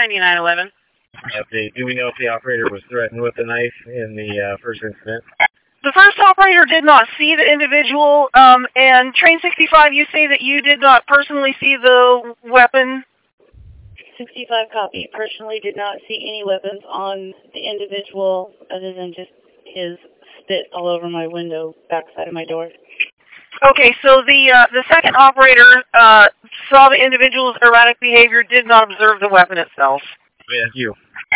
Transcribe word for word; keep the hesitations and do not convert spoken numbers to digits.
ninety-nine eleven. Update. Do we know if the operator was threatened with a knife in the uh, first incident? The first operator did not see the individual, um, and Train sixty-five, you say that you did not personally see the weapon? sixty-five copy. Personally did not see any weapons on the individual other than just his spit all over my window, backside of my door. Okay, so the uh, the second operator uh, saw the individual's erratic behavior, did not observe the weapon itself. Thank you.